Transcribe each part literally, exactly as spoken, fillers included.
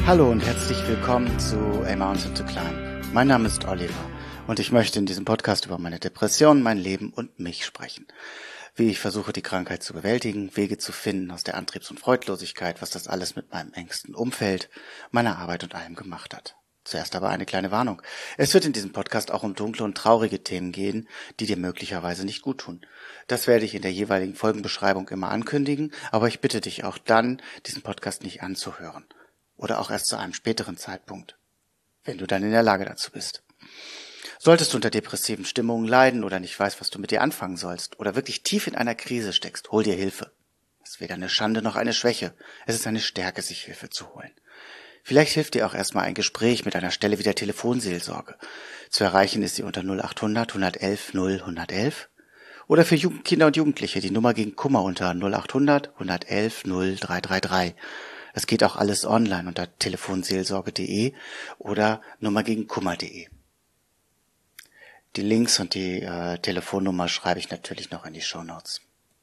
Hallo und herzlich willkommen zu A Mountain to Climb. Mein Name ist Oliver und ich möchte in diesem Podcast über meine Depression, mein Leben und mich sprechen. Wie ich versuche, die Krankheit zu bewältigen, Wege zu finden aus der Antriebs- und Freudlosigkeit, was das alles mit meinem engsten Umfeld, meiner Arbeit und allem gemacht hat. Zuerst aber eine kleine Warnung. Es wird in diesem Podcast auch um dunkle und traurige Themen gehen, die dir möglicherweise nicht gut tun. Das werde ich in der jeweiligen Folgenbeschreibung immer ankündigen, aber ich bitte dich auch dann, diesen Podcast nicht anzuhören. Oder auch erst zu einem späteren Zeitpunkt, wenn du dann in der Lage dazu bist. Solltest du unter depressiven Stimmungen leiden oder nicht weißt, was du mit dir anfangen sollst oder wirklich tief in einer Krise steckst, hol dir Hilfe. Es ist weder eine Schande noch eine Schwäche. Es ist eine Stärke, sich Hilfe zu holen. Vielleicht hilft dir auch erstmal ein Gespräch mit einer Stelle wie der Telefonseelsorge. Zu erreichen ist sie unter null acht hundert, hundertelf, null, hundertelf. Oder für Jugend- Kinder und Jugendliche die Nummer gegen Kummer unter null acht hundert, hundertelf, null, drei drei drei. Das geht auch alles online unter telefonseelsorge punkt de oder nummergegenkummer punkt de. Die Links und die äh, Telefonnummer schreibe ich natürlich noch in die Shownotes.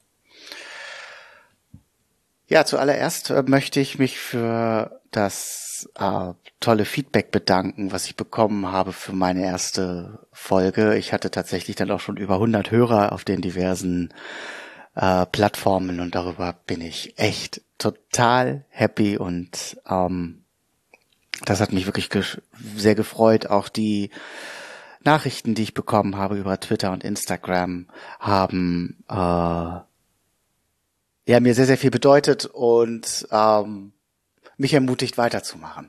Ja, zuallererst äh, möchte ich mich für das äh, tolle Feedback bedanken, was ich bekommen habe für meine erste Folge. Ich hatte tatsächlich dann auch schon über hundert Hörer auf den diversen äh, Plattformen und darüber bin ich echt total happy und ähm, das hat mich wirklich ge- sehr gefreut. Auch die Nachrichten, die ich bekommen habe über Twitter und Instagram, haben äh, ja mir sehr, sehr viel bedeutet und ähm, mich ermutigt weiterzumachen.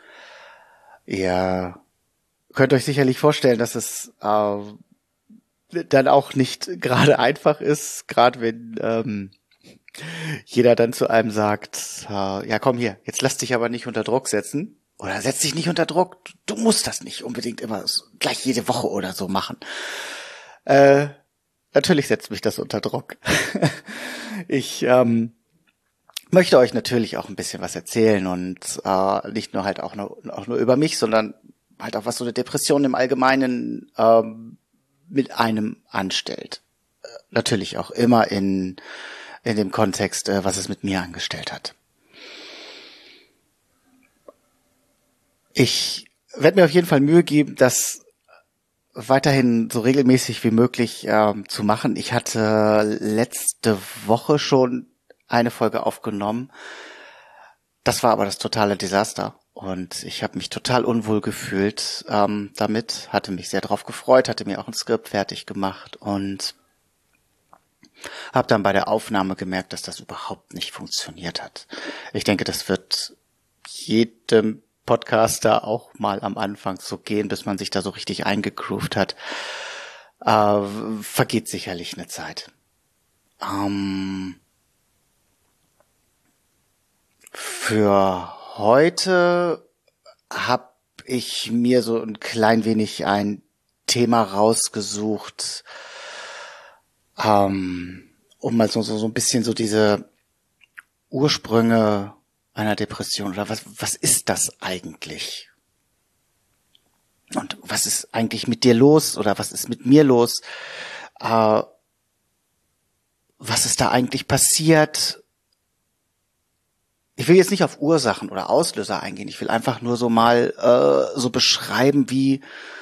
Ihr könnt euch sicherlich vorstellen, dass es äh, dann auch nicht gerade einfach ist, gerade wenn ähm, jeder dann zu einem sagt, äh, ja komm hier, jetzt lass dich aber nicht unter Druck setzen. Oder setz dich nicht unter Druck, du musst das nicht unbedingt immer so, gleich jede Woche oder so machen. Äh, natürlich setzt mich das unter Druck. ich ähm, möchte euch natürlich auch ein bisschen was erzählen und äh, nicht nur halt auch nur, auch nur über mich, sondern halt auch was so eine Depression im Allgemeinen ähm, mit einem anstellt. Äh, natürlich auch immer in in dem Kontext, äh, was es mit mir angestellt hat. Ich werde mir auf jeden Fall Mühe geben, das weiterhin so regelmäßig wie möglich ähm, zu machen. Ich hatte letzte Woche schon eine Folge aufgenommen. Das war aber das totale Desaster und ich habe mich total unwohl gefühlt ähm, damit, hatte mich sehr drauf gefreut, hatte mir auch ein Skript fertig gemacht und habe dann bei der Aufnahme gemerkt, dass das überhaupt nicht funktioniert hat. Ich denke, das wird jedem Podcaster auch mal am Anfang so gehen, bis man sich da so richtig eingegroovt hat. Äh, vergeht sicherlich eine Zeit. Ähm, für heute habe ich mir so ein klein wenig ein Thema rausgesucht, ähm, um mal so, so, so ein bisschen so diese Ursprünge einer Depression oder was, was ist das eigentlich? Und was ist eigentlich mit dir los oder was ist mit mir los? Äh, was ist da eigentlich passiert? Ich will jetzt nicht auf Ursachen oder Auslöser eingehen. Ich will einfach nur so mal äh, so beschreiben, wie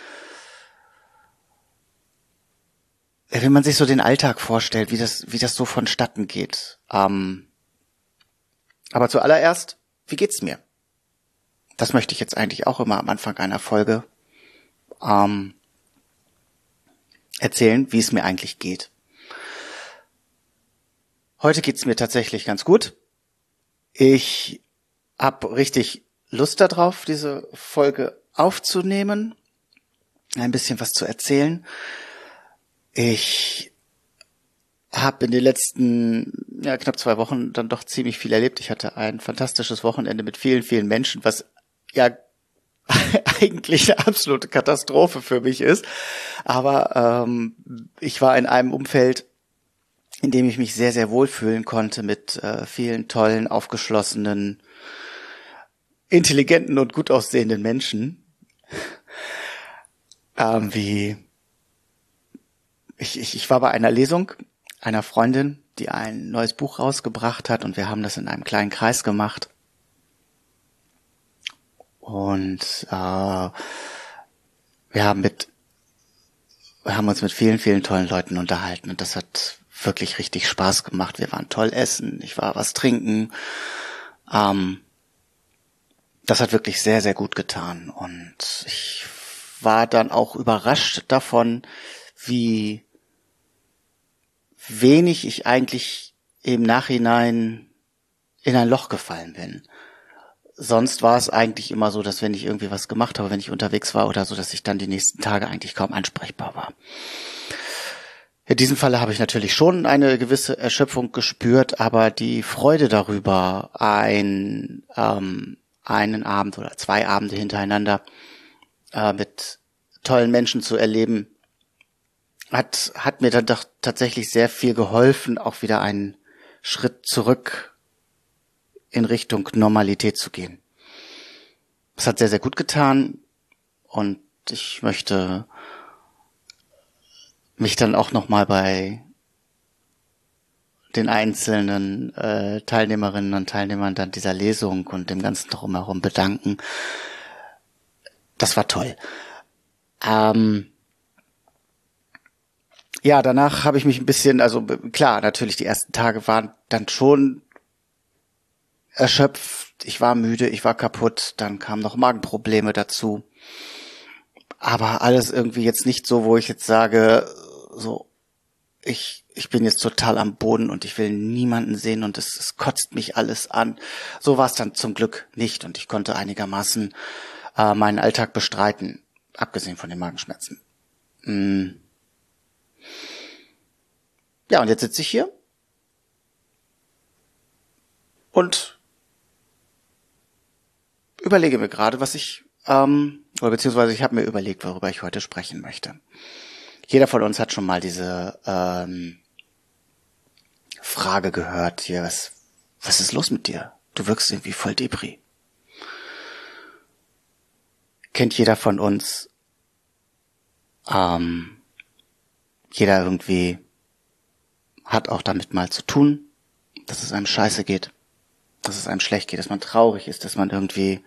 wie man sich so den Alltag vorstellt, wie das wie das so vonstatten geht. Ähm, aber zuallererst, wie geht's mir? Das möchte ich jetzt eigentlich auch immer am Anfang einer Folge ähm, erzählen, wie es mir eigentlich geht. Heute geht's mir tatsächlich ganz gut. Ich habe richtig Lust darauf, diese Folge aufzunehmen, ein bisschen was zu erzählen. Ich habe in den letzten ja, knapp zwei Wochen dann doch ziemlich viel erlebt. Ich hatte ein fantastisches Wochenende mit vielen, vielen Menschen, was ja eigentlich eine absolute Katastrophe für mich ist. Aber ähm, ich war in einem Umfeld, in dem ich mich sehr, sehr wohlfühlen konnte mit äh, vielen tollen, aufgeschlossenen, intelligenten und gut aussehenden Menschen. Ähm, wie ich, ich, ich war bei einer Lesung einer Freundin, die ein neues Buch rausgebracht hat und wir haben das in einem kleinen Kreis gemacht. Und äh, wir haben mit wir haben uns mit vielen, vielen tollen Leuten unterhalten und das hat wirklich richtig Spaß gemacht. Wir waren toll essen, ich war was trinken. Ähm, das hat wirklich sehr, sehr gut getan und ich war dann auch überrascht davon, wie wenig ich eigentlich im Nachhinein in ein Loch gefallen bin. Sonst war es eigentlich immer so, dass wenn ich irgendwie was gemacht habe, wenn ich unterwegs war oder so, dass ich dann die nächsten Tage eigentlich kaum ansprechbar war. In diesem Falle habe ich natürlich schon eine gewisse Erschöpfung gespürt, aber die Freude darüber, ein, ähm, einen Abend oder zwei Abende hintereinander äh, mit tollen Menschen zu erleben, hat hat mir dann doch tatsächlich sehr viel geholfen, auch wieder einen Schritt zurück in Richtung Normalität zu gehen. Das hat sehr, sehr gut getan und ich möchte mich dann auch nochmal bei den einzelnen äh, Teilnehmerinnen und Teilnehmern dann dieser Lesung und dem ganzen Drumherum bedanken. Das war toll. Ähm, ja, danach habe ich mich ein bisschen, also klar, natürlich die ersten Tage waren dann schon erschöpft, ich war müde, ich war kaputt, dann kamen noch Magenprobleme dazu. Aber alles irgendwie jetzt nicht so, wo ich jetzt sage, so, ich ich bin jetzt total am Boden und ich will niemanden sehen und es, es kotzt mich alles an. So war es dann zum Glück nicht und ich konnte einigermaßen äh, meinen Alltag bestreiten, abgesehen von den Magenschmerzen. Mm. Ja, und jetzt sitze ich hier und überlege mir gerade, was ich, ähm, oder beziehungsweise ich habe mir überlegt, worüber ich heute sprechen möchte. Jeder von uns hat schon mal diese ähm, Frage gehört, hier, was, was ist los mit dir? Du wirkst irgendwie voll Depri. Kennt jeder von uns, ähm, jeder irgendwie hat auch damit mal zu tun, dass es einem scheiße geht, dass es einem schlecht geht, dass man traurig ist, dass man irgendwie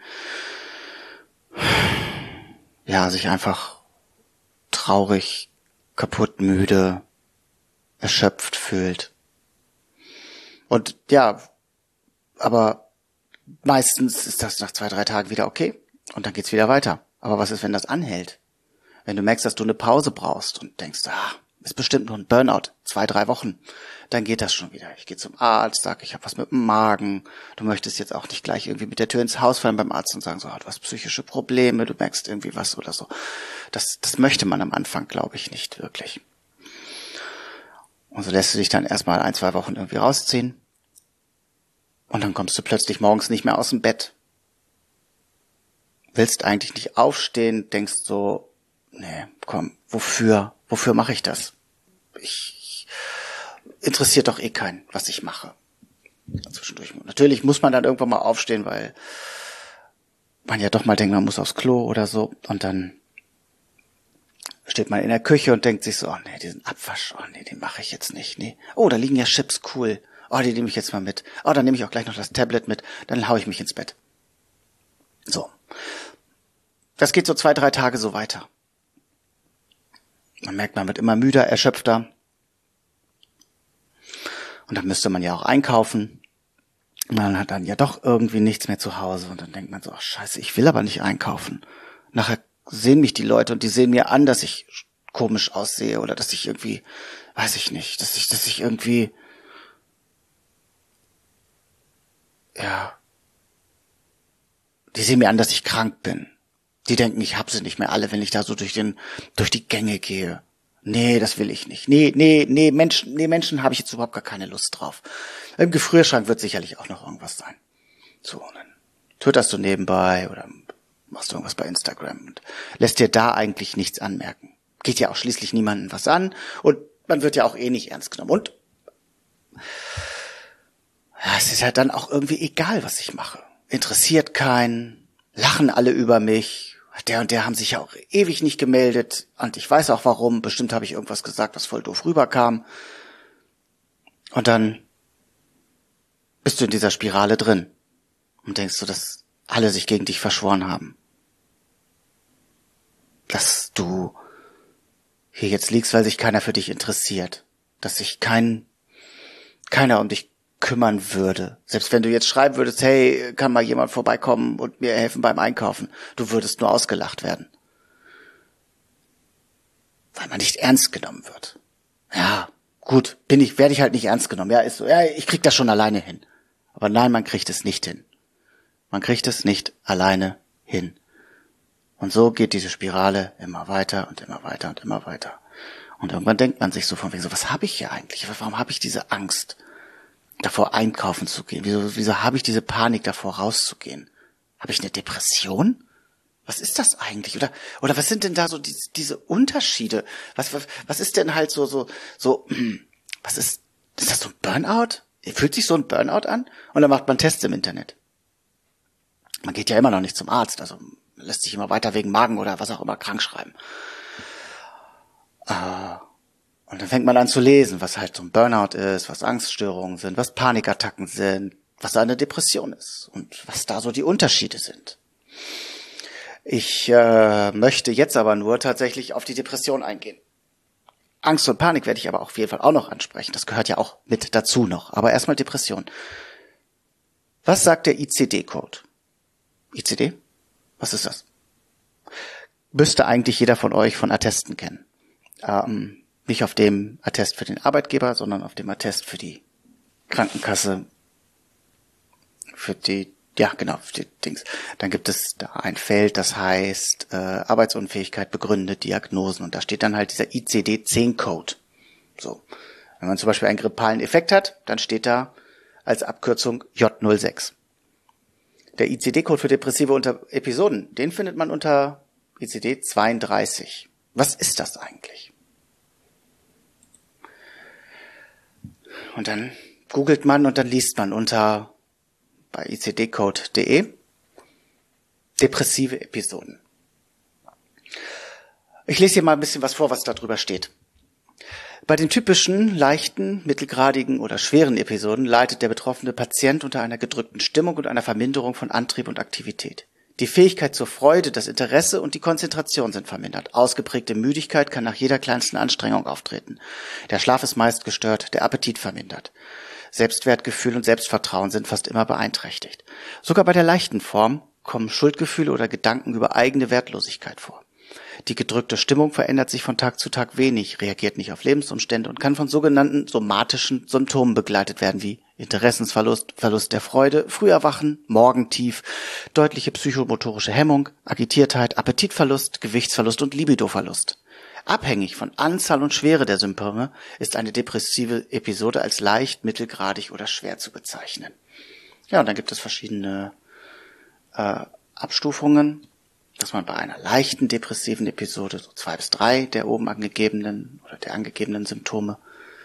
ja sich einfach traurig, kaputt, müde, erschöpft fühlt. Und ja, aber meistens ist das nach zwei, drei Tagen wieder okay und dann geht's wieder weiter. Aber was ist, wenn das anhält? Wenn du merkst, dass du eine Pause brauchst und denkst, ah, ist bestimmt nur ein Burnout, zwei, drei Wochen, dann geht das schon wieder. Ich gehe zum Arzt, sage, ich habe was mit dem Magen. Du möchtest jetzt auch nicht gleich irgendwie mit der Tür ins Haus fallen beim Arzt und sagen, so, du hast psychische Probleme, du merkst irgendwie was oder so. Das, das möchte man am Anfang, glaube ich, nicht wirklich. Und so lässt du dich dann erstmal ein, zwei Wochen irgendwie rausziehen. Und dann kommst du plötzlich morgens nicht mehr aus dem Bett. Willst eigentlich nicht aufstehen, denkst so, nee, komm, wofür, wofür mache ich das? Ich, interessiert doch eh keinen, was ich mache. Zwischendurch. Natürlich muss man dann irgendwann mal aufstehen, weil man ja doch mal denkt, man muss aufs Klo oder so. Und dann steht man in der Küche und denkt sich so, oh nee, diesen Abwasch, oh nee, den mache ich jetzt nicht. Nee. Oh, da liegen ja Chips, cool. Oh, die nehme ich jetzt mal mit. Oh, dann nehme ich auch gleich noch das Tablet mit. Dann hau ich mich ins Bett. So. Das geht so zwei, drei Tage so weiter. Man merkt, man wird immer müder, erschöpfter. Und dann müsste man ja auch einkaufen. Und man hat dann ja doch irgendwie nichts mehr zu Hause. Und dann denkt man so, ach scheiße, ich will aber nicht einkaufen. Nachher sehen mich die Leute und die sehen mir an, dass ich komisch aussehe oder dass ich irgendwie, weiß ich nicht, dass ich, dass ich irgendwie, ja, die sehen mir an, dass ich krank bin. Die denken, ich hab sie nicht mehr alle, wenn ich da so durch den, durch die Gänge gehe. Nee, das will ich nicht. Nee, nee, nee, Menschen, nee, Menschen habe ich jetzt überhaupt gar keine Lust drauf. Im Gefrierschrank wird sicherlich auch noch irgendwas sein. So, und dann twitterst du nebenbei oder machst du irgendwas bei Instagram und lässt dir da eigentlich nichts anmerken. Geht ja auch schließlich niemandem was an und man wird ja auch eh nicht ernst genommen. Und ja, es ist ja dann auch irgendwie egal, was ich mache. Interessiert keinen, lachen alle über mich. Der und der haben sich ja auch ewig nicht gemeldet und ich weiß auch warum. Bestimmt habe ich irgendwas gesagt, was voll doof rüberkam. Und dann bist du in dieser Spirale drin und denkst du, das alle sich gegen dich verschworen haben. Dass du hier jetzt liegst, weil sich keiner für dich interessiert. Dass sich kein, keiner um dich kümmern würde. Selbst wenn du jetzt schreiben würdest, hey, kann mal jemand vorbeikommen und mir helfen beim Einkaufen. Du würdest nur ausgelacht werden. Weil man nicht ernst genommen wird. Ja, gut, bin ich, werde ich halt nicht ernst genommen. Ja, ist so, ja, ich krieg das schon alleine hin. Aber nein, man kriegt es nicht hin. Man kriegt es nicht alleine hin. Und so geht diese Spirale immer weiter und immer weiter und immer weiter. Und irgendwann denkt man sich so von wegen so, was habe ich hier eigentlich? Warum habe ich diese Angst, davor einkaufen zu gehen? Wieso, wieso habe ich diese Panik, davor rauszugehen? Habe ich eine Depression? Was ist das eigentlich? Oder, oder was sind denn da so die, diese Unterschiede? Was, was, was ist denn halt so, so, so, was ist, ist das so ein Burnout? Fühlt sich so ein Burnout an? Und dann macht man Tests im Internet. Man geht ja immer noch nicht zum Arzt, also lässt sich immer weiter wegen Magen oder was auch immer krank schreiben. Und dann fängt man an zu lesen, was halt so ein Burnout ist, was Angststörungen sind, was Panikattacken sind, was eine Depression ist und was da so die Unterschiede sind. Ich äh, möchte jetzt aber nur tatsächlich auf die Depression eingehen. Angst und Panik werde ich aber auf jeden Fall auch noch ansprechen. Das gehört ja auch mit dazu noch. Aber erstmal Depression. Was sagt der I C D-Code? I C D? Was ist das? Müsste eigentlich jeder von euch von Attesten kennen. Ähm, nicht auf dem Attest für den Arbeitgeber, sondern auf dem Attest für die Krankenkasse, für die, ja genau, für die Dings. Dann gibt es da ein Feld, das heißt äh, Arbeitsunfähigkeit begründet, Diagnosen. Und da steht dann halt dieser I C D zehn Code. So. Wenn man zum Beispiel einen grippalen Effekt hat, dann steht da als Abkürzung J null sechs. Der I C D-Code für depressive unter Episoden, den findet man unter I C D zweiunddreißig. Was ist das eigentlich? Und dann googelt man und dann liest man unter bei I C D code punkt de depressive Episoden. Ich lese hier mal ein bisschen was vor, was da drüber steht. Bei den typischen, leichten, mittelgradigen oder schweren Episoden leidet der betroffene Patient unter einer gedrückten Stimmung und einer Verminderung von Antrieb und Aktivität. Die Fähigkeit zur Freude, das Interesse und die Konzentration sind vermindert. Ausgeprägte Müdigkeit kann nach jeder kleinsten Anstrengung auftreten. Der Schlaf ist meist gestört, der Appetit vermindert. Selbstwertgefühl und Selbstvertrauen sind fast immer beeinträchtigt. Sogar bei der leichten Form kommen Schuldgefühle oder Gedanken über eigene Wertlosigkeit vor. Die gedrückte Stimmung verändert sich von Tag zu Tag wenig, reagiert nicht auf Lebensumstände und kann von sogenannten somatischen Symptomen begleitet werden, wie Interessensverlust, Verlust der Freude, Früherwachen, Morgentief, deutliche psychomotorische Hemmung, Agitiertheit, Appetitverlust, Gewichtsverlust und Libidoverlust. Abhängig von Anzahl und Schwere der Symptome ist eine depressive Episode als leicht, mittelgradig oder schwer zu bezeichnen. Ja, und dann gibt es verschiedene äh, Abstufungen, dass man bei einer leichten depressiven Episode so zwei bis drei der oben angegebenen oder der angegebenen Symptome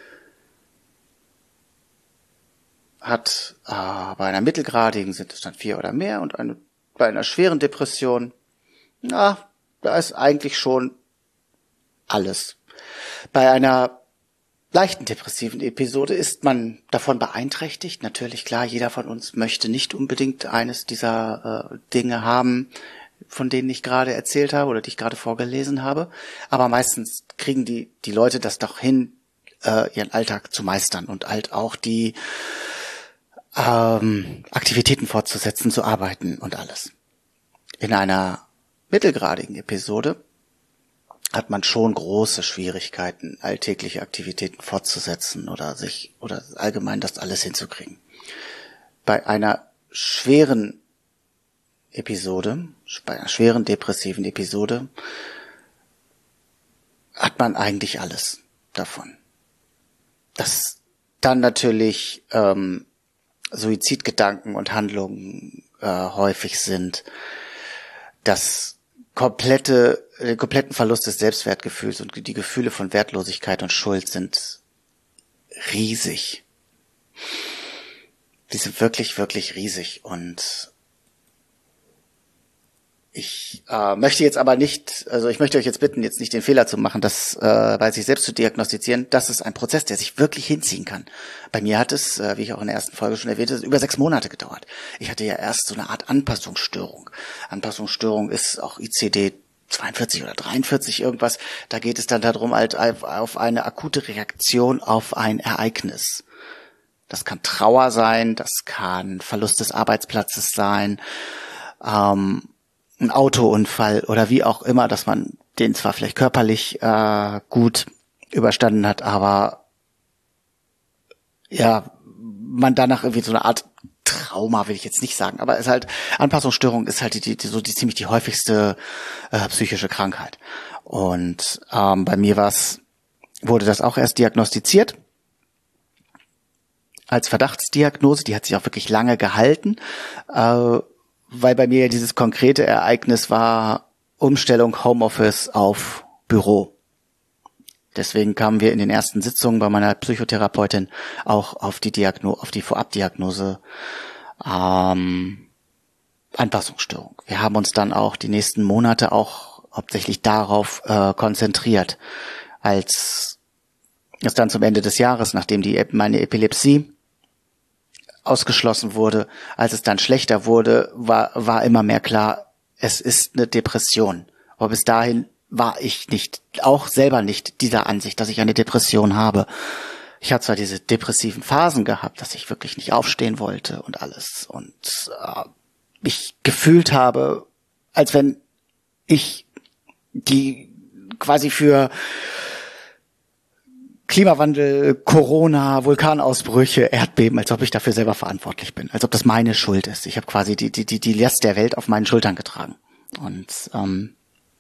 hat. Äh, bei einer mittelgradigen sind es dann vier oder mehr und eine, bei einer schweren Depression, na, da ist eigentlich schon alles. Bei einer leichten depressiven Episode ist man davon beeinträchtigt. Natürlich, klar, jeder von uns möchte nicht unbedingt eines dieser äh, Dinge haben, von denen ich gerade erzählt habe oder die ich gerade vorgelesen habe. Aber meistens kriegen die die Leute das doch hin, äh, ihren Alltag zu meistern und halt auch die ähm, Aktivitäten fortzusetzen, zu arbeiten und alles. In einer mittelgradigen Episode hat man schon große Schwierigkeiten, alltägliche Aktivitäten fortzusetzen oder sich oder allgemein das alles hinzukriegen. Bei einer schweren Episode, bei einer schweren depressiven Episode hat man eigentlich alles davon. Dass dann natürlich ähm, Suizidgedanken und Handlungen äh, häufig sind, dass komplette, den kompletten Verlust des Selbstwertgefühls und die Gefühle von Wertlosigkeit und Schuld sind riesig. Die sind wirklich, wirklich riesig und Ich äh, möchte jetzt aber nicht, also ich möchte euch jetzt bitten, jetzt nicht den Fehler zu machen, das äh, bei sich selbst zu diagnostizieren. Das ist ein Prozess, der sich wirklich hinziehen kann. Bei mir hat es, äh, wie ich auch in der ersten Folge schon erwähnte, über sechs Monate gedauert. Ich hatte ja erst so eine Art Anpassungsstörung. Anpassungsstörung ist auch I C D zweiundvierzig oder dreiundvierzig irgendwas. Da geht es dann darum, halt auf eine akute Reaktion auf ein Ereignis. Das kann Trauer sein, das kann Verlust des Arbeitsplatzes sein, ähm, ein Autounfall oder wie auch immer, dass man den zwar vielleicht körperlich äh, gut überstanden hat, aber ja, man danach irgendwie so eine Art Trauma, will ich jetzt nicht sagen, aber es ist halt, Anpassungsstörung ist halt die, die, so die ziemlich die häufigste äh, psychische Krankheit. Und ähm, bei mir war's, wurde das auch erst diagnostiziert als Verdachtsdiagnose, die hat sich auch wirklich lange gehalten, äh, weil bei mir ja dieses konkrete Ereignis war Umstellung Homeoffice auf Büro. Deswegen kamen wir in den ersten Sitzungen bei meiner Psychotherapeutin auch auf die Diagno- auf die Vorabdiagnose ähm, Anpassungsstörung. Wir haben uns dann auch die nächsten Monate auch hauptsächlich darauf äh, konzentriert, als es dann zum Ende des Jahres, nachdem die meine Epilepsie ausgeschlossen wurde, als es dann schlechter wurde, war war immer mehr klar, es ist eine Depression. Aber bis dahin war ich nicht, auch selber nicht dieser Ansicht, dass ich eine Depression habe. Ich hatte zwar diese depressiven Phasen gehabt, dass ich wirklich nicht aufstehen wollte und alles und äh, mich gefühlt habe, als wenn ich die quasi für Klimawandel, Corona, Vulkanausbrüche, Erdbeben, als ob ich dafür selber verantwortlich bin, als ob das meine Schuld ist. Ich habe quasi die die die die Last der Welt auf meinen Schultern getragen und ähm,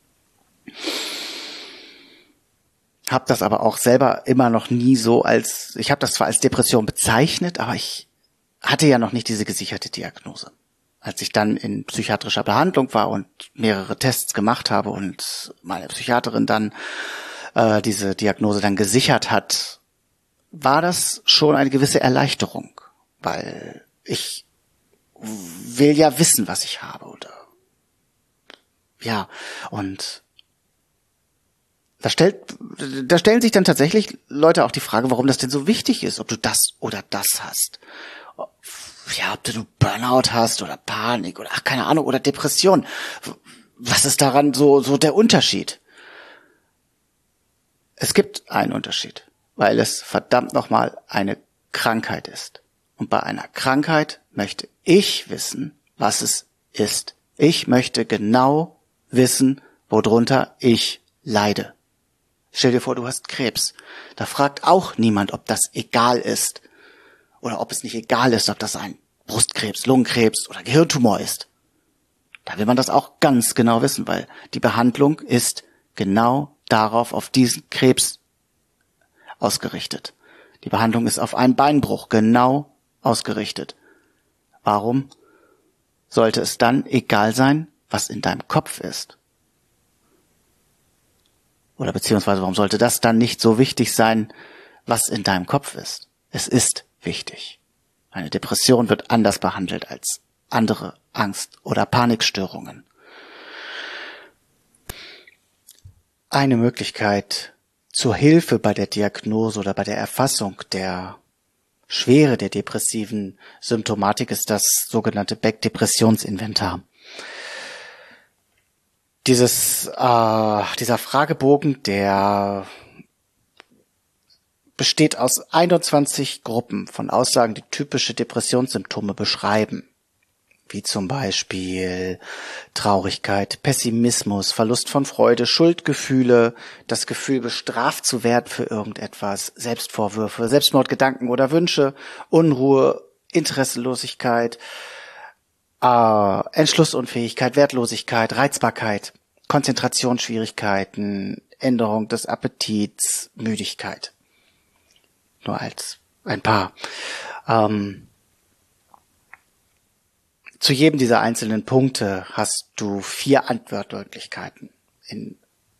habe das aber auch selber immer noch nie so als, ich habe das zwar als Depression bezeichnet, aber ich hatte ja noch nicht diese gesicherte Diagnose. Als ich dann in psychiatrischer Behandlung war und mehrere Tests gemacht habe und meine Psychiaterin dann äh, diese Diagnose dann gesichert hat, war das schon eine gewisse Erleichterung, weil ich will ja wissen, was ich habe, oder ja, und da stellt, da stellen sich dann tatsächlich Leute auch die Frage, warum das denn so wichtig ist, ob du das oder das hast. Ja, ob du Burnout hast oder Panik oder ach, keine Ahnung, oder Depression. Was ist daran so, so der Unterschied? Es gibt einen Unterschied, weil es verdammt nochmal eine Krankheit ist. Und bei einer Krankheit möchte ich wissen, was es ist. Ich möchte genau wissen, worunter ich leide. Stell dir vor, du hast Krebs. Da fragt auch niemand, ob das egal ist. Oder ob es nicht egal ist, ob das ein Brustkrebs, Lungenkrebs oder Gehirntumor ist. Da will man das auch ganz genau wissen, weil die Behandlung ist genau darauf, auf diesen Krebs ausgerichtet. Die Behandlung ist auf einen Beinbruch genau ausgerichtet. Warum sollte es dann egal sein, was in deinem Kopf ist? Oder beziehungsweise, warum sollte das dann nicht so wichtig sein, was in deinem Kopf ist? Es ist wichtig. Eine Depression wird anders behandelt als andere Angst- oder Panikstörungen. Eine Möglichkeit zur Hilfe bei der Diagnose oder bei der Erfassung der Schwere der depressiven Symptomatik ist das sogenannte Beck-Depressionsinventar. Dieses, äh, dieser Fragebogen, der besteht aus einundzwanzig Gruppen von Aussagen, die typische Depressionssymptome beschreiben. Wie zum Beispiel Traurigkeit, Pessimismus, Verlust von Freude, Schuldgefühle, das Gefühl, bestraft zu werden für irgendetwas, Selbstvorwürfe, Selbstmordgedanken oder Wünsche, Unruhe, Interesselosigkeit, äh, Entschlussunfähigkeit, Wertlosigkeit, Reizbarkeit, Konzentrationsschwierigkeiten, Änderung des Appetits, Müdigkeit. Nur als ein paar. Ähm, zu jedem dieser einzelnen Punkte hast du vier Antwortmöglichkeiten in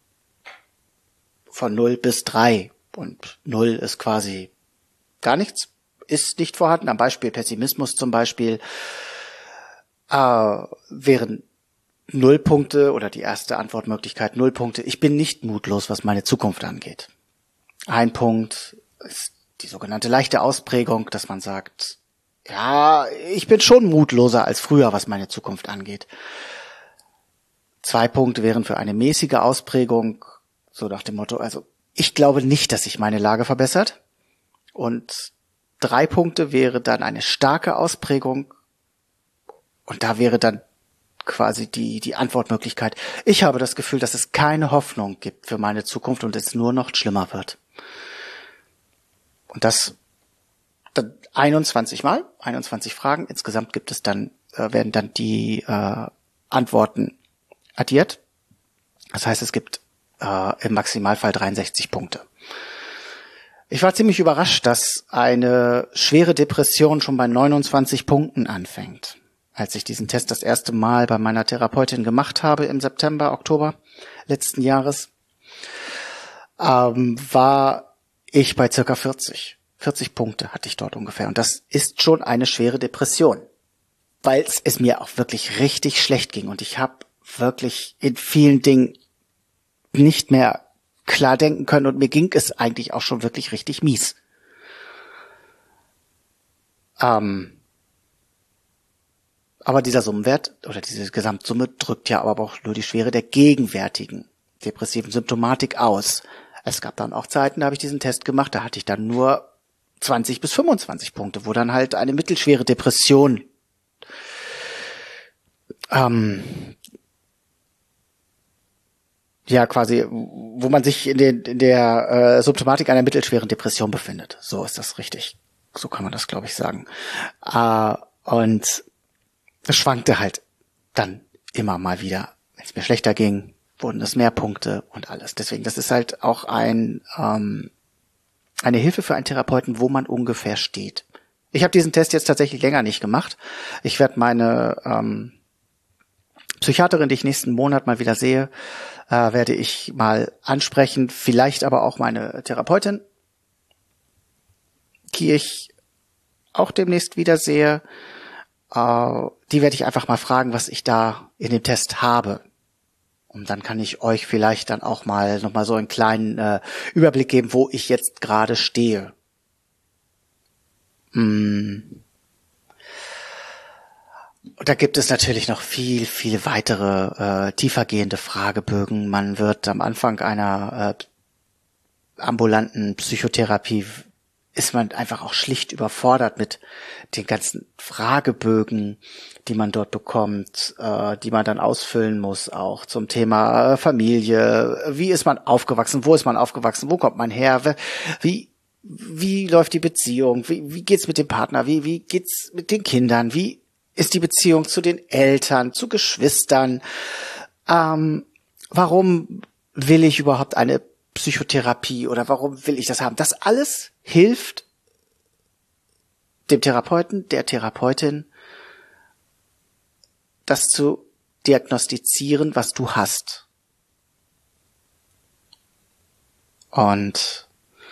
von null bis drei. Und null ist quasi gar nichts, ist nicht vorhanden. Am Beispiel Pessimismus zum Beispiel äh, wären Null Punkte oder die erste Antwortmöglichkeit null Punkte. Ich bin nicht mutlos, was meine Zukunft angeht. Ein Punkt ist die sogenannte leichte Ausprägung, dass man sagt, ja, ich bin schon mutloser als früher, was meine Zukunft angeht. Zwei Punkte wären für eine mäßige Ausprägung, so nach dem Motto, also ich glaube nicht, dass sich meine Lage verbessert. Und drei Punkte wäre dann eine starke Ausprägung. Und da wäre dann quasi die die Antwortmöglichkeit. Ich habe das Gefühl, dass es keine Hoffnung gibt für meine Zukunft und es nur noch schlimmer wird. Und das dann einundzwanzig Mal, einundzwanzig Fragen. Insgesamt gibt es dann, äh, werden dann die äh, Antworten addiert. Das heißt, es gibt äh, im Maximalfall dreiundsechzig Punkte. Ich war ziemlich überrascht, dass eine schwere Depression schon bei neunundzwanzig Punkten anfängt. Als ich diesen Test das erste Mal bei meiner Therapeutin gemacht habe im September, Oktober letzten Jahres, ähm, war ich bei circa vierzig. vierzig Punkte hatte ich dort ungefähr. Und das ist schon eine schwere Depression, weil es mir auch wirklich richtig schlecht ging. Und ich habe wirklich in vielen Dingen nicht mehr klar denken können. Und mir ging es eigentlich auch schon wirklich richtig mies. Ähm, aber dieser Summenwert oder diese Gesamtsumme drückt ja aber auch nur die Schwere der gegenwärtigen depressiven Symptomatik aus. Es gab dann auch Zeiten, da habe ich diesen Test gemacht, da hatte ich dann nur zwanzig bis fünfundzwanzig Punkte, wo dann halt eine mittelschwere Depression ähm, ja quasi, wo man sich in, den, in der äh, Symptomatik einer mittelschweren Depression befindet. So ist das richtig. So kann man das, glaube ich, sagen. Äh, und es schwankte halt dann immer mal wieder. Wenn es mir schlechter ging, wurden es mehr Punkte und alles. Deswegen, das ist halt auch ein ähm, eine Hilfe für einen Therapeuten, wo man ungefähr steht. Ich habe diesen Test jetzt tatsächlich länger nicht gemacht. Ich werde meine ähm, Psychiaterin, die ich nächsten Monat mal wieder sehe, äh, werde ich mal ansprechen. Vielleicht aber auch meine Therapeutin, die ich auch demnächst wieder sehe. Uh, die werde ich einfach mal fragen, was ich da in dem Test habe. Und dann kann ich euch vielleicht dann auch mal nochmal so einen kleinen äh, Überblick geben, wo ich jetzt gerade stehe. Mm. Und da gibt es natürlich noch viel, viel weitere äh, tiefergehende Fragebögen. Man wird am Anfang einer äh, ambulanten Psychotherapie ist man einfach auch schlicht überfordert mit den ganzen Fragebögen, die man dort bekommt, äh, die man dann ausfüllen muss, auch zum Thema äh, Familie. Wie ist man aufgewachsen? Wo ist man aufgewachsen? Wo kommt man her? Wie wie läuft die Beziehung? Wie, wie geht's mit dem Partner? Wie wie geht's mit den Kindern? Wie ist die Beziehung zu den Eltern, zu Geschwistern? Ähm, warum will ich überhaupt eine Psychotherapie oder warum will ich das haben? Das alles hilft dem Therapeuten, der Therapeutin, das zu diagnostizieren, was du hast. Und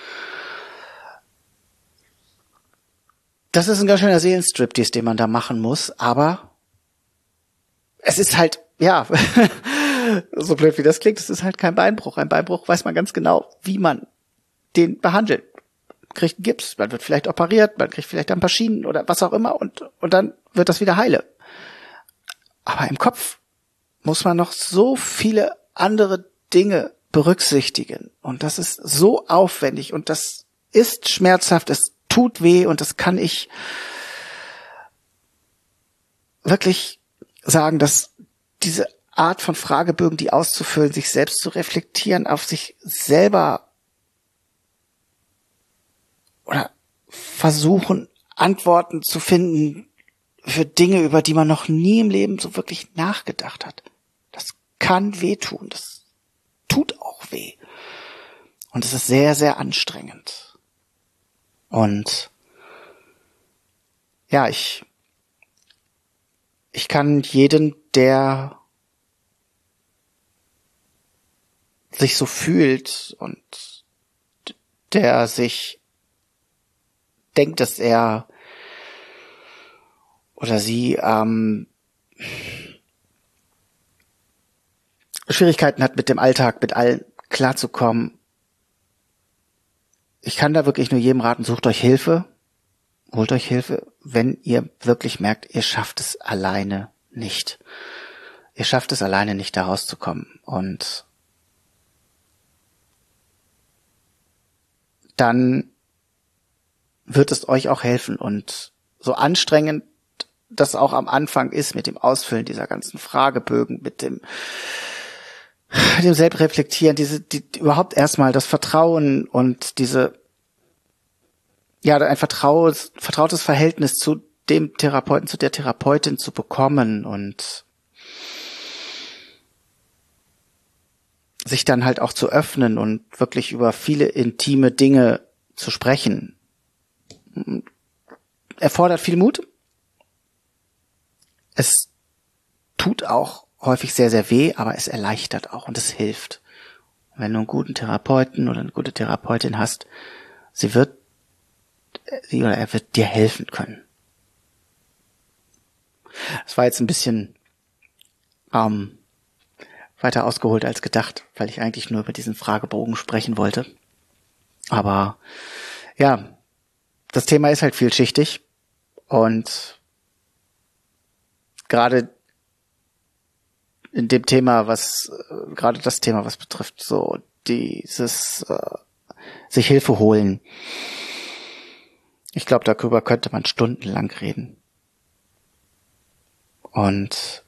das ist ein ganz schöner Seelenstriptease, den man da machen muss, aber es ist halt, ja, so blöd wie das klingt, es ist halt kein Beinbruch. Ein Beinbruch weiß man ganz genau, wie man den behandelt. Man kriegt einen Gips, man wird vielleicht operiert, man kriegt vielleicht ein paar Schienen oder was auch immer und, und dann wird das wieder heile. Aber im Kopf muss man noch so viele andere Dinge berücksichtigen. Und das ist so aufwendig und das ist schmerzhaft, es tut weh und das kann ich wirklich sagen, dass diese Art von Fragebögen, die auszufüllen, sich selbst zu reflektieren, auf sich selber oder versuchen, Antworten zu finden für Dinge, über die man noch nie im Leben so wirklich nachgedacht hat. Das kann wehtun, das tut auch weh. Und es ist sehr, sehr anstrengend. Und ja, ich ich kann jeden, der sich so fühlt und der sich denkt, dass er oder sie ähm, Schwierigkeiten hat, mit dem Alltag, mit allen klarzukommen. Ich kann da wirklich nur jedem raten, sucht euch Hilfe, holt euch Hilfe, wenn ihr wirklich merkt, ihr schafft es alleine nicht. Ihr schafft es alleine nicht, da rauszukommen. Und dann wird es euch auch helfen. Und so anstrengend das auch am Anfang ist mit dem Ausfüllen dieser ganzen Fragebögen, mit dem, mit dem Selbstreflektieren, diese, die, überhaupt erstmal das Vertrauen und diese, ja, ein vertrautes, vertrautes Verhältnis zu dem Therapeuten, zu der Therapeutin zu bekommen und sich dann halt auch zu öffnen und wirklich über viele intime Dinge zu sprechen, erfordert viel Mut. Es tut auch häufig sehr, sehr weh, aber es erleichtert auch und es hilft. Wenn du einen guten Therapeuten oder eine gute Therapeutin hast, sie wird, sie oder er wird dir helfen können. Es war jetzt ein bisschen ähm, weiter ausgeholt als gedacht, weil ich eigentlich nur über diesen Fragebogen sprechen wollte. Aber ja, das Thema ist halt vielschichtig und gerade in dem Thema, was äh, gerade das Thema, was betrifft, so dieses äh, sich Hilfe holen. Ich glaube, darüber könnte man stundenlang reden. Und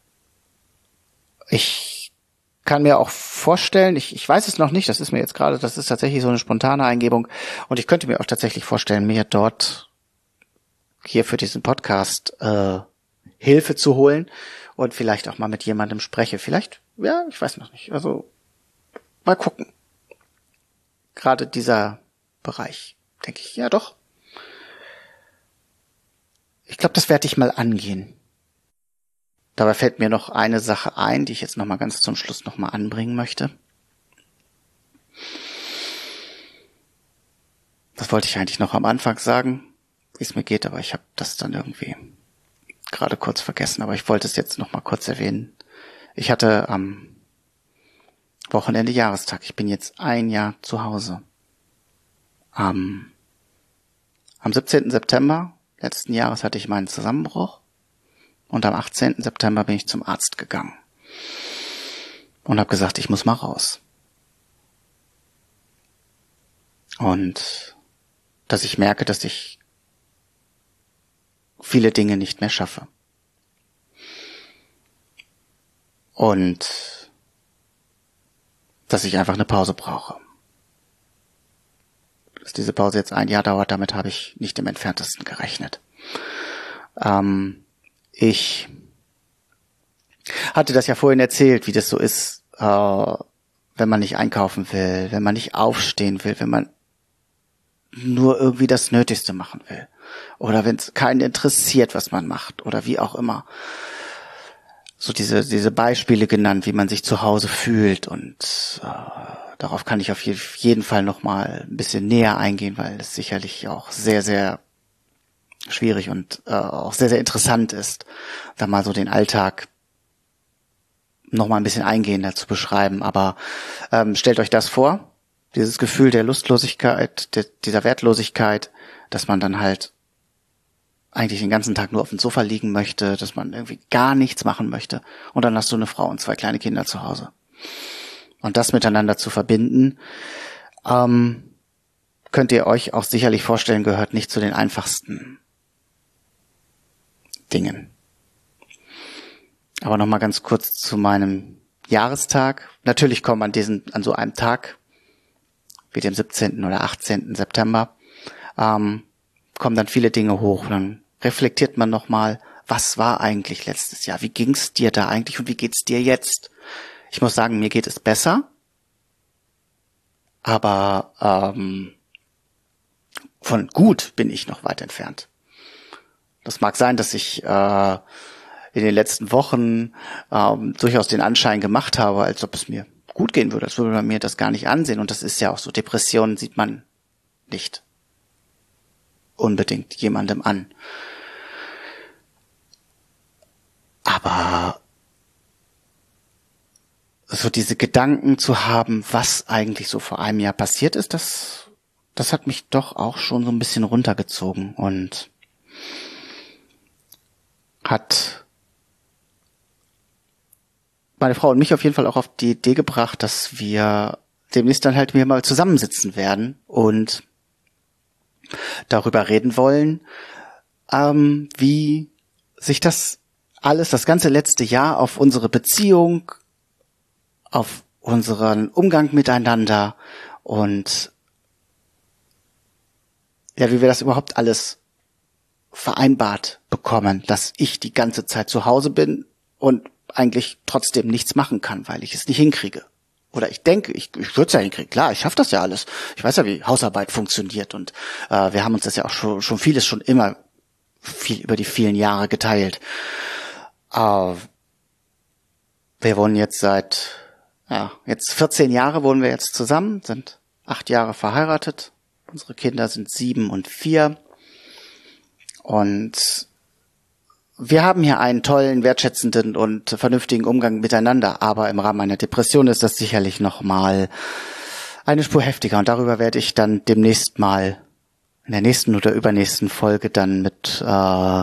ich kann mir auch vorstellen, ich, ich weiß es noch nicht, das ist mir jetzt gerade, das ist tatsächlich so eine spontane Eingebung und ich könnte mir auch tatsächlich vorstellen, mir dort hier für diesen Podcast äh, Hilfe zu holen und vielleicht auch mal mit jemandem spreche. Vielleicht, ja, ich weiß noch nicht. Also mal gucken. Gerade dieser Bereich, denke ich, ja doch. Ich glaube, das werde ich mal angehen. Dabei fällt mir noch eine Sache ein, die ich jetzt noch mal ganz zum Schluss noch mal anbringen möchte. Das wollte ich eigentlich noch am Anfang sagen, wie es mir geht, aber ich habe das dann irgendwie gerade kurz vergessen. Aber ich wollte es jetzt noch mal kurz erwähnen. Ich hatte am Wochenende Jahrestag. Ich bin jetzt ein Jahr zu Hause. Am, am siebzehnten September letzten Jahres hatte ich meinen Zusammenbruch. Und am achtzehnten September bin ich zum Arzt gegangen und habe gesagt, ich muss mal raus. Und dass ich merke, dass ich viele Dinge nicht mehr schaffe. Und dass ich einfach eine Pause brauche. Dass diese Pause jetzt ein Jahr dauert, damit habe ich nicht im Entferntesten gerechnet. Ähm, Ich hatte das ja vorhin erzählt, wie das so ist, äh, wenn man nicht einkaufen will, wenn man nicht aufstehen will, wenn man nur irgendwie das Nötigste machen will. Oder wenn es keinen interessiert, was man macht oder wie auch immer. So diese diese Beispiele genannt, wie man sich zu Hause fühlt und äh, darauf kann ich auf jeden Fall noch mal ein bisschen näher eingehen, weil es sicherlich auch sehr, sehr schwierig und äh, auch sehr, sehr interessant ist, da mal so den Alltag noch mal ein bisschen eingehender zu beschreiben. Aber ähm, stellt euch das vor, dieses Gefühl der Lustlosigkeit, der, dieser Wertlosigkeit, dass man dann halt eigentlich den ganzen Tag nur auf dem Sofa liegen möchte, dass man irgendwie gar nichts machen möchte und dann hast du eine Frau und zwei kleine Kinder zu Hause. Und das miteinander zu verbinden, ähm, könnt ihr euch auch sicherlich vorstellen, gehört nicht zu den einfachsten Dingen. Aber nochmal ganz kurz zu meinem Jahrestag. Natürlich kommen an diesen, an so einem Tag, wie dem siebzehnten oder achtzehnten September, ähm, kommen dann viele Dinge hoch. Und dann reflektiert man nochmal, was war eigentlich letztes Jahr? Wie ging's dir da eigentlich und wie geht's dir jetzt? Ich muss sagen, mir geht es besser, aber ähm, von gut bin ich noch weit entfernt. Das mag sein, dass ich äh, in den letzten Wochen ähm, durchaus den Anschein gemacht habe, als ob es mir gut gehen würde, als würde man mir das gar nicht ansehen. Und das ist ja auch so, Depressionen sieht man nicht unbedingt jemandem an. Aber so diese Gedanken zu haben, was eigentlich so vor einem Jahr passiert ist, das, das hat mich doch auch schon so ein bisschen runtergezogen und hat meine Frau und mich auf jeden Fall auch auf die Idee gebracht, dass wir demnächst dann halt wieder mal zusammensitzen werden und darüber reden wollen, ähm, wie sich das alles, das ganze letzte Jahr auf unsere Beziehung, auf unseren Umgang miteinander und ja, wie wir das überhaupt alles vereinbart bekommen, dass ich die ganze Zeit zu Hause bin und eigentlich trotzdem nichts machen kann, weil ich es nicht hinkriege. Oder ich denke, ich, ich würde es ja hinkriegen. Klar, ich schaffe das ja alles. Ich weiß ja, wie Hausarbeit funktioniert und äh, wir haben uns das ja auch schon, schon vieles schon immer viel über die vielen Jahre geteilt. Äh, wir wohnen jetzt seit, ja, jetzt vierzehn Jahre wohnen wir jetzt zusammen, sind acht Jahre verheiratet. Unsere Kinder sind sieben und vier. Und wir haben hier einen tollen, wertschätzenden und vernünftigen Umgang miteinander, aber im Rahmen einer Depression ist das sicherlich nochmal eine Spur heftiger und darüber werde ich dann demnächst mal in der nächsten oder übernächsten Folge dann mit äh,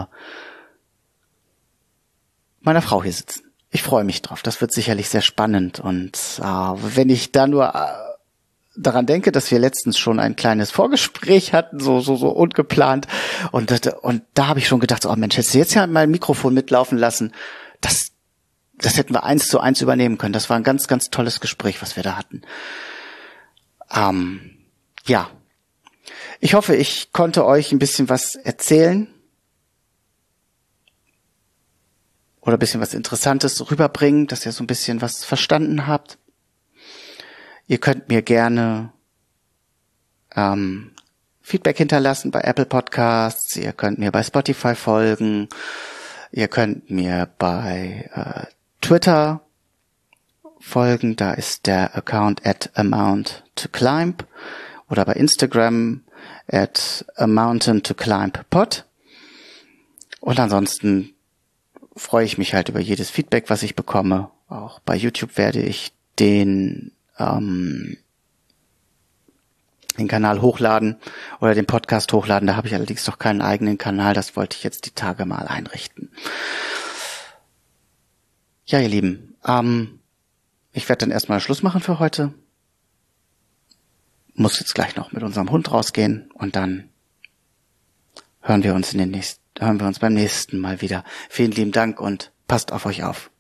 meiner Frau hier sitzen. Ich freue mich drauf, das wird sicherlich sehr spannend und äh, wenn ich da nur äh, daran denke, dass wir letztens schon ein kleines Vorgespräch hatten, so so so ungeplant und und da habe ich schon gedacht, oh Mensch, hättest du jetzt ja mal ein Mikrofon mitlaufen lassen, das das hätten wir eins zu eins übernehmen können. Das war ein ganz ganz tolles Gespräch, was wir da hatten. Ähm, ja, ich hoffe, ich konnte euch ein bisschen was erzählen oder ein bisschen was Interessantes rüberbringen, dass ihr so ein bisschen was verstanden habt. Ihr könnt mir gerne ähm, Feedback hinterlassen bei Apple Podcasts. Ihr könnt mir bei Spotify folgen. Ihr könnt mir bei äh, Twitter folgen. Da ist der Account at a mount to climb. Oder bei Instagram at a mountain to climb pod. Und ansonsten freue ich mich halt über jedes Feedback, was ich bekomme. Auch bei YouTube werde ich den ähm, den Kanal hochladen oder den Podcast hochladen. Da habe ich allerdings noch keinen eigenen Kanal. Das wollte ich jetzt die Tage mal einrichten. Ja, ihr Lieben, ähm, ich werde dann erstmal Schluss machen für heute. Muss jetzt gleich noch mit unserem Hund rausgehen und dann hören wir uns in den nächsten, hören wir uns beim nächsten Mal wieder. Vielen lieben Dank und passt auf euch auf.